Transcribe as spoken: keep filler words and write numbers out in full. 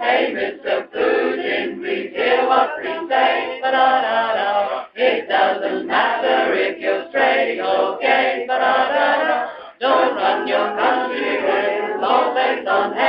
Hey, Mister Putin, please hear what we say. Ba-da-da-da. It doesn't matter if you're straight, okay. Ba-da-da-da. Don't run your country with long legs on